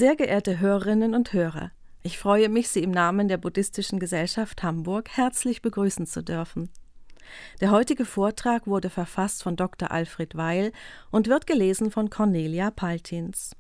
Sehr geehrte Hörerinnen und Hörer, ich freue mich, Sie im Namen der Buddhistischen Gesellschaft Hamburg herzlich begrüßen zu dürfen. Der heutige Vortrag wurde verfasst von Dr. Alfred Weil und wird gelesen von Cornelia Paltins.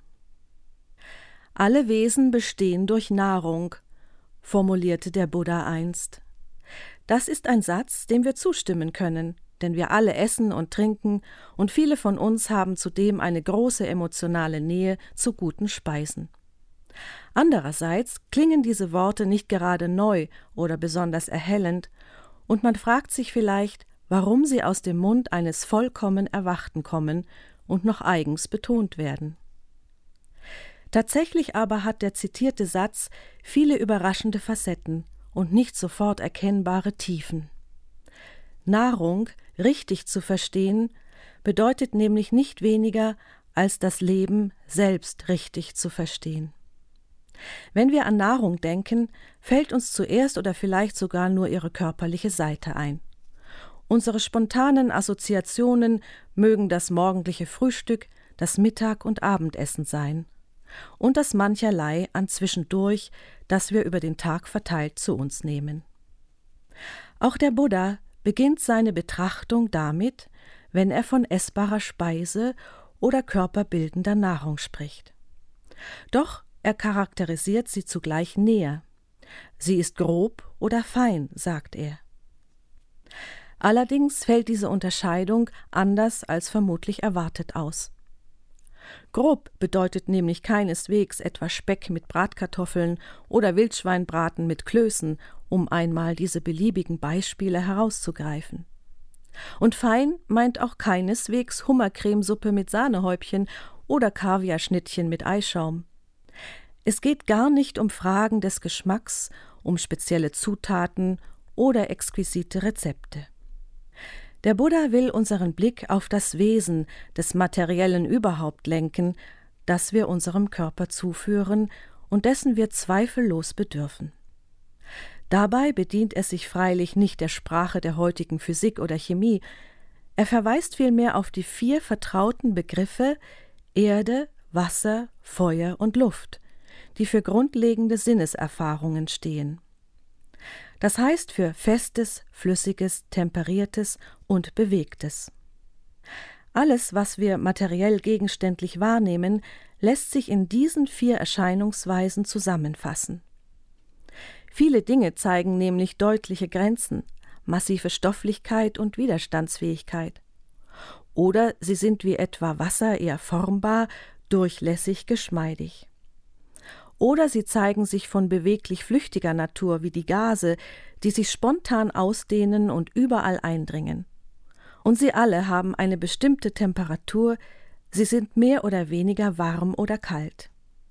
Alle Wesen bestehen durch Nahrung, formulierte der Buddha einst. Das ist ein Satz, dem wir zustimmen können, denn wir alle essen und trinken und viele von uns haben zudem eine große emotionale Nähe zu guten Speisen. Andererseits klingen diese Worte nicht gerade neu oder besonders erhellend, und man fragt sich vielleicht, warum sie aus dem Mund eines vollkommen Erwachten kommen und noch eigens betont werden. Tatsächlich aber hat der zitierte Satz viele überraschende Facetten und nicht sofort erkennbare Tiefen. Nahrung richtig zu verstehen, bedeutet nämlich nicht weniger, als das Leben selbst richtig zu verstehen. Wenn wir an Nahrung denken, fällt uns zuerst oder vielleicht sogar nur ihre körperliche Seite ein. Unsere spontanen Assoziationen mögen das morgendliche Frühstück, das Mittag- und Abendessen sein und das mancherlei an zwischendurch, das wir über den Tag verteilt zu uns nehmen. Auch der Buddha beginnt seine Betrachtung damit, wenn er von essbarer Speise oder körperbildender Nahrung spricht. Doch er charakterisiert sie zugleich näher. Sie ist grob oder fein, sagt er. Allerdings fällt diese Unterscheidung anders als vermutlich erwartet aus. Grob bedeutet nämlich keineswegs etwa Speck mit Bratkartoffeln oder Wildschweinbraten mit Klößen, um einmal diese beliebigen Beispiele herauszugreifen. Und fein meint auch keineswegs Hummercremesuppe mit Sahnehäubchen oder Kaviarschnittchen mit Eischaum. Es geht gar nicht um Fragen des Geschmacks, um spezielle Zutaten oder exquisite Rezepte. Der Buddha will unseren Blick auf das Wesen des Materiellen überhaupt lenken, das wir unserem Körper zuführen und dessen wir zweifellos bedürfen. Dabei bedient er sich freilich nicht der Sprache der heutigen Physik oder Chemie, er verweist vielmehr auf die 4 vertrauten Begriffe Erde, Wasser, Feuer und Luft, die für grundlegende Sinneserfahrungen stehen. Das heißt für Festes, Flüssiges, Temperiertes und Bewegtes. Alles, was wir materiell gegenständlich wahrnehmen, lässt sich in diesen 4 Erscheinungsweisen zusammenfassen. Viele Dinge zeigen nämlich deutliche Grenzen, massive Stofflichkeit und Widerstandsfähigkeit. Oder sie sind wie etwa Wasser eher formbar, durchlässig, geschmeidig. Oder sie zeigen sich von beweglich flüchtiger Natur wie die Gase, die sich spontan ausdehnen und überall eindringen. Und sie alle haben eine bestimmte Temperatur, sie sind mehr oder weniger warm oder kalt.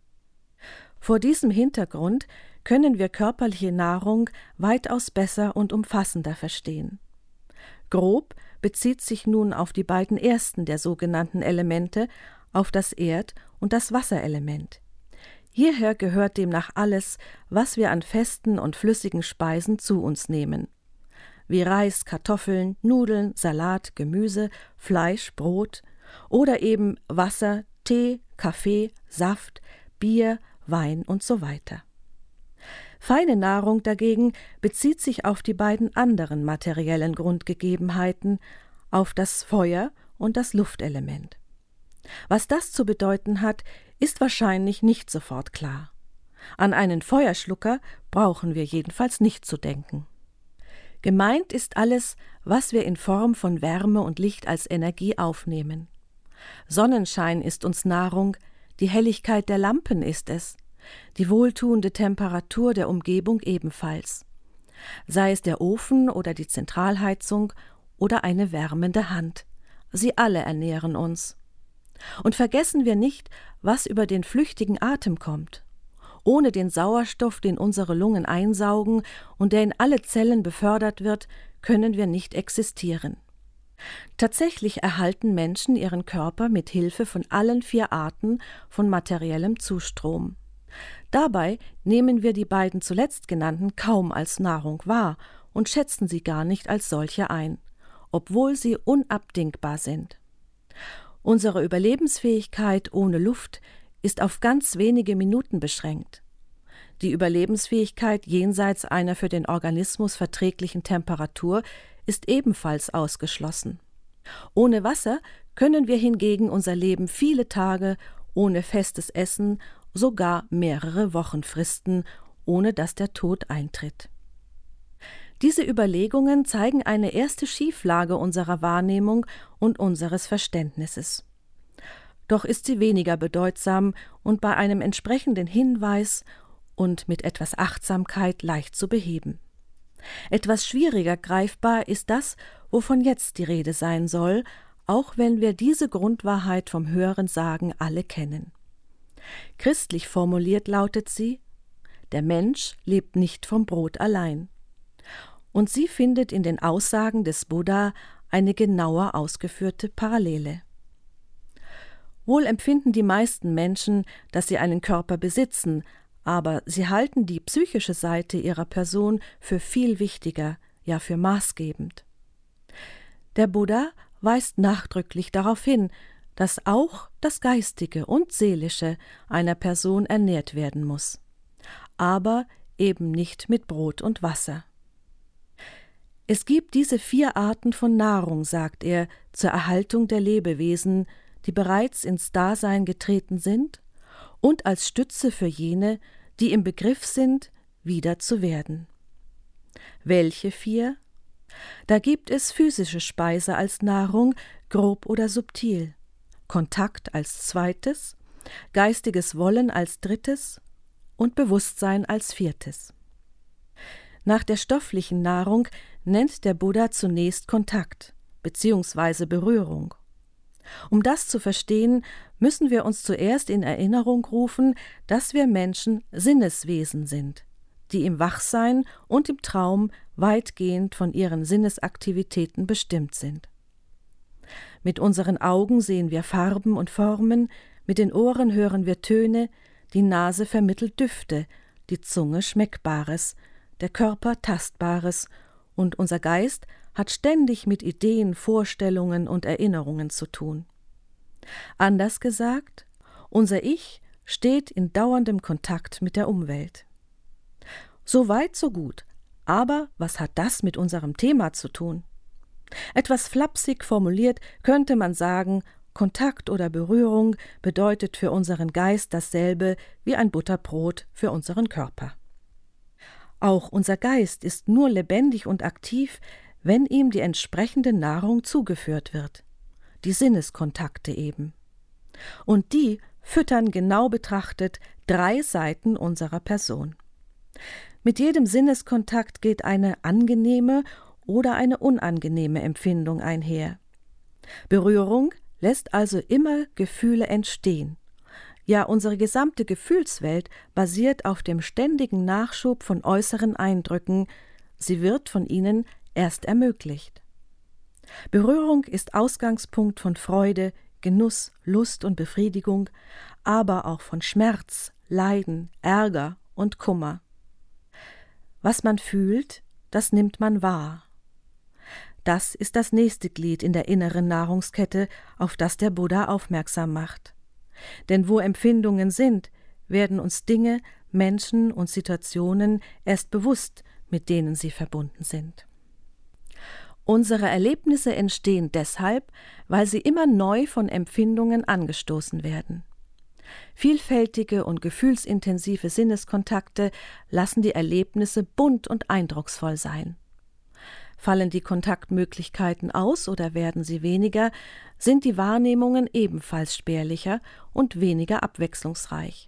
Vor diesem Hintergrund können wir körperliche Nahrung weitaus besser und umfassender verstehen. Grob bezieht sich nun auf die beiden ersten der sogenannten Elemente, auf das Erd- und das Wasserelement. Hierher gehört demnach alles, was wir an festen und flüssigen Speisen zu uns nehmen, wie Reis, Kartoffeln, Nudeln, Salat, Gemüse, Fleisch, Brot oder eben Wasser, Tee, Kaffee, Saft, Bier, Wein und so weiter. Feine Nahrung dagegen bezieht sich auf die beiden anderen materiellen Grundgegebenheiten, auf das Feuer und das Luftelement. Was das zu bedeuten hat, ist wahrscheinlich nicht sofort klar. An einen Feuerschlucker brauchen wir jedenfalls nicht zu denken. Gemeint ist alles, was wir in Form von Wärme und Licht als Energie aufnehmen. Sonnenschein ist uns Nahrung, die Helligkeit der Lampen ist es, die wohltuende Temperatur der Umgebung ebenfalls. Sei es der Ofen oder die Zentralheizung oder eine wärmende Hand. Sie alle ernähren uns. Und vergessen wir nicht, was über den flüchtigen Atem kommt. Ohne den Sauerstoff, den unsere Lungen einsaugen und der in alle Zellen befördert wird, können wir nicht existieren. Tatsächlich erhalten Menschen ihren Körper mit Hilfe von allen 4 Arten von materiellem Zustrom. Dabei nehmen wir die beiden zuletzt genannten kaum als Nahrung wahr und schätzen sie gar nicht als solche ein, obwohl sie unabdingbar sind. Unsere Überlebensfähigkeit ohne Luft ist auf ganz wenige Minuten beschränkt. Die Überlebensfähigkeit jenseits einer für den Organismus verträglichen Temperatur ist ebenfalls ausgeschlossen. Ohne Wasser können wir hingegen unser Leben viele Tage, ohne festes Essen, sogar mehrere Wochen fristen, ohne dass der Tod eintritt. Diese Überlegungen zeigen eine erste Schieflage unserer Wahrnehmung und unseres Verständnisses. Doch ist sie weniger bedeutsam und bei einem entsprechenden Hinweis und mit etwas Achtsamkeit leicht zu beheben. Etwas schwieriger greifbar ist das, wovon jetzt die Rede sein soll, auch wenn wir diese Grundwahrheit vom Hörensagen alle kennen. Christlich formuliert lautet sie: Der Mensch lebt nicht vom Brot allein. Und sie findet in den Aussagen des Buddha eine genauer ausgeführte Parallele. Wohl empfinden die meisten Menschen, dass sie einen Körper besitzen, aber sie halten die psychische Seite ihrer Person für viel wichtiger, ja für maßgebend. Der Buddha weist nachdrücklich darauf hin, dass auch das Geistige und Seelische einer Person ernährt werden muss, aber eben nicht mit Brot und Wasser. Es gibt diese 4 Arten von Nahrung, sagt er, zur Erhaltung der Lebewesen, die bereits ins Dasein getreten sind und als Stütze für jene, die im Begriff sind, wieder zu werden. Welche 4? Da gibt es physische Speise als Nahrung, grob oder subtil, Kontakt als 2., geistiges Wollen als 3. und Bewusstsein als 4. Nach der stofflichen Nahrung nennt der Buddha zunächst Kontakt bzw. Berührung. Um das zu verstehen, müssen wir uns zuerst in Erinnerung rufen, dass wir Menschen Sinneswesen sind, die im Wachsein und im Traum weitgehend von ihren Sinnesaktivitäten bestimmt sind. Mit unseren Augen sehen wir Farben und Formen, mit den Ohren hören wir Töne, die Nase vermittelt Düfte, die Zunge Schmeckbares, der Körper Tastbares und unser Geist hat ständig mit Ideen, Vorstellungen und Erinnerungen zu tun. Anders gesagt, unser Ich steht in dauerndem Kontakt mit der Umwelt. So weit, so gut. Aber was hat das mit unserem Thema zu tun? Etwas flapsig formuliert könnte man sagen, Kontakt oder Berührung bedeutet für unseren Geist dasselbe wie ein Butterbrot für unseren Körper. Auch unser Geist ist nur lebendig und aktiv, wenn ihm die entsprechende Nahrung zugeführt wird, die Sinneskontakte eben. Und die füttern genau betrachtet 3 Seiten unserer Person. Mit jedem Sinneskontakt geht eine angenehme oder eine unangenehme Empfindung einher. Berührung lässt also immer Gefühle entstehen. Ja, unsere gesamte Gefühlswelt basiert auf dem ständigen Nachschub von äußeren Eindrücken, sie wird von ihnen erst ermöglicht. Berührung ist Ausgangspunkt von Freude, Genuss, Lust und Befriedigung, aber auch von Schmerz, Leiden, Ärger und Kummer. Was man fühlt, das nimmt man wahr. Das ist das nächste Glied in der inneren Nahrungskette, auf das der Buddha aufmerksam macht. Denn wo Empfindungen sind, werden uns Dinge, Menschen und Situationen erst bewusst, mit denen sie verbunden sind. Unsere Erlebnisse entstehen deshalb, weil sie immer neu von Empfindungen angestoßen werden. Vielfältige und gefühlsintensive Sinneskontakte lassen die Erlebnisse bunt und eindrucksvoll sein. Fallen die Kontaktmöglichkeiten aus oder werden sie weniger, sind die Wahrnehmungen ebenfalls spärlicher und weniger abwechslungsreich.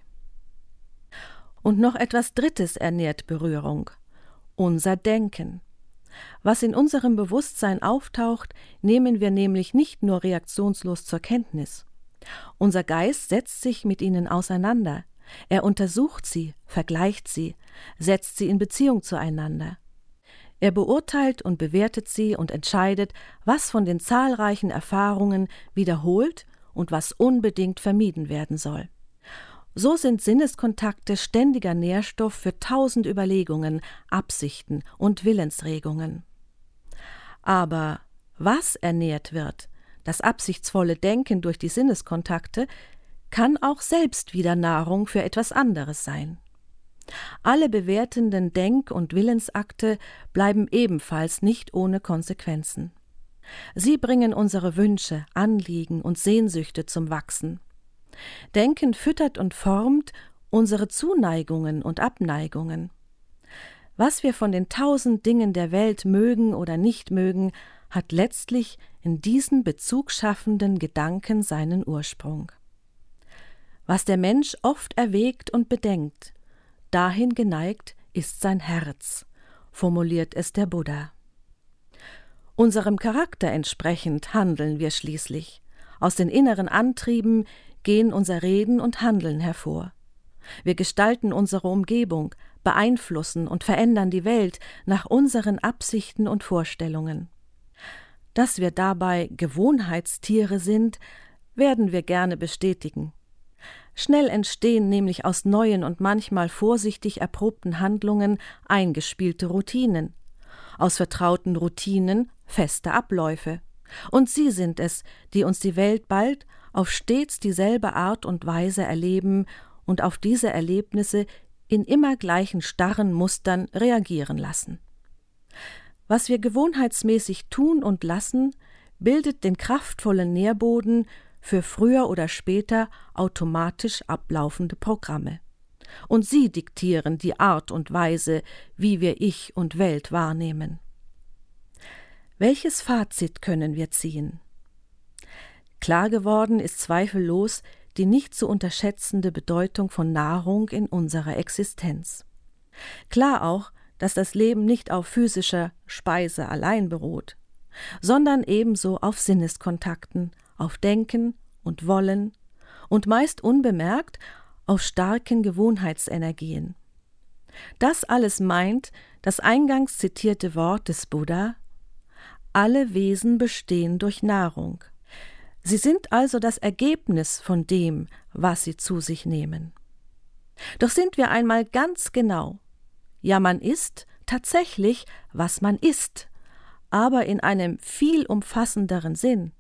Und noch etwas Drittes ernährt Berührung: unser Denken. Was in unserem Bewusstsein auftaucht, nehmen wir nämlich nicht nur reaktionslos zur Kenntnis. Unser Geist setzt sich mit ihnen auseinander. Er untersucht sie, vergleicht sie, setzt sie in Beziehung zueinander. Er beurteilt und bewertet sie und entscheidet, was von den zahlreichen Erfahrungen wiederholt und was unbedingt vermieden werden soll. So sind Sinneskontakte ständiger Nährstoff für 1000 Überlegungen, Absichten und Willensregungen. Aber was ernährt wird, das absichtsvolle Denken durch die Sinneskontakte, kann auch selbst wieder Nahrung für etwas anderes sein. Alle bewertenden Denk- und Willensakte bleiben ebenfalls nicht ohne Konsequenzen. Sie bringen unsere Wünsche, Anliegen und Sehnsüchte zum Wachsen. Denken füttert und formt unsere Zuneigungen und Abneigungen. Was wir von den 1000 Dingen der Welt mögen oder nicht mögen, hat letztlich in diesen bezugsschaffenden Gedanken seinen Ursprung. Was der Mensch oft erwägt und bedenkt, dahin geneigt ist sein Herz, formuliert es der Buddha. Unserem Charakter entsprechend handeln wir schließlich. Aus den inneren Antrieben gehen unser Reden und Handeln hervor. Wir gestalten unsere Umgebung, beeinflussen und verändern die Welt nach unseren Absichten und Vorstellungen. Dass wir dabei Gewohnheitstiere sind, werden wir gerne bestätigen. Schnell entstehen nämlich aus neuen und manchmal vorsichtig erprobten Handlungen eingespielte Routinen, aus vertrauten Routinen feste Abläufe. Und sie sind es, die uns die Welt bald auf stets dieselbe Art und Weise erleben und auf diese Erlebnisse in immer gleichen starren Mustern reagieren lassen. Was wir gewohnheitsmäßig tun und lassen, bildet den kraftvollen Nährboden für früher oder später automatisch ablaufende Programme. Und sie diktieren die Art und Weise, wie wir Ich und Welt wahrnehmen. Welches Fazit können wir ziehen? Klar geworden ist zweifellos die nicht zu unterschätzende Bedeutung von Nahrung in unserer Existenz. Klar auch, dass das Leben nicht auf physischer Speise allein beruht, sondern ebenso auf Sinneskontakten, auf Denken und Wollen und meist unbemerkt auf starken Gewohnheitsenergien. Das alles meint das eingangs zitierte Wort des Buddha: Alle Wesen bestehen durch Nahrung. Sie sind also das Ergebnis von dem, was sie zu sich nehmen. Doch sind wir einmal ganz genau. Ja, man isst tatsächlich, was man isst, aber in einem viel umfassenderen Sinn.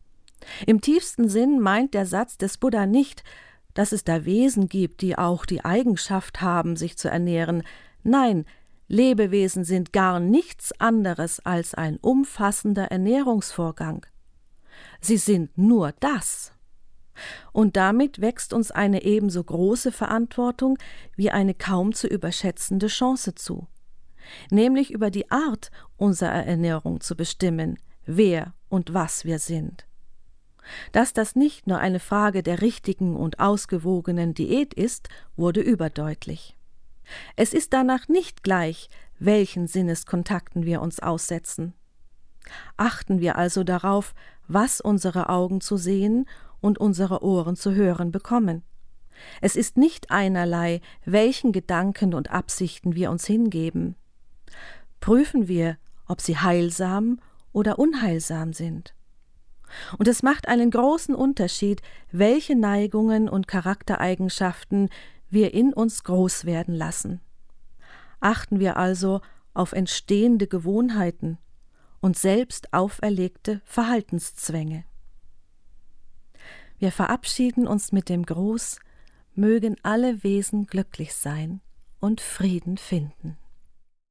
Im tiefsten Sinn meint der Satz des Buddha nicht, dass es da Wesen gibt, die auch die Eigenschaft haben, sich zu ernähren. Nein, Lebewesen sind gar nichts anderes als ein umfassender Ernährungsvorgang. Sie sind nur das. Und damit wächst uns eine ebenso große Verantwortung wie eine kaum zu überschätzende Chance zu, nämlich über die Art unserer Ernährung zu bestimmen, wer und was wir sind. Dass das nicht nur eine Frage der richtigen und ausgewogenen Diät ist, wurde überdeutlich. Es ist danach nicht gleich, welchen Sinneskontakten wir uns aussetzen. Achten wir also darauf, was unsere Augen zu sehen und unsere Ohren zu hören bekommen. Es ist nicht einerlei, welchen Gedanken und Absichten wir uns hingeben. Prüfen wir, ob sie heilsam oder unheilsam sind. Und es macht einen großen Unterschied, welche Neigungen und Charaktereigenschaften wir in uns groß werden lassen. Achten wir also auf entstehende Gewohnheiten und selbst auferlegte Verhaltenszwänge. Wir verabschieden uns mit dem Gruß: Mögen alle Wesen glücklich sein und Frieden finden.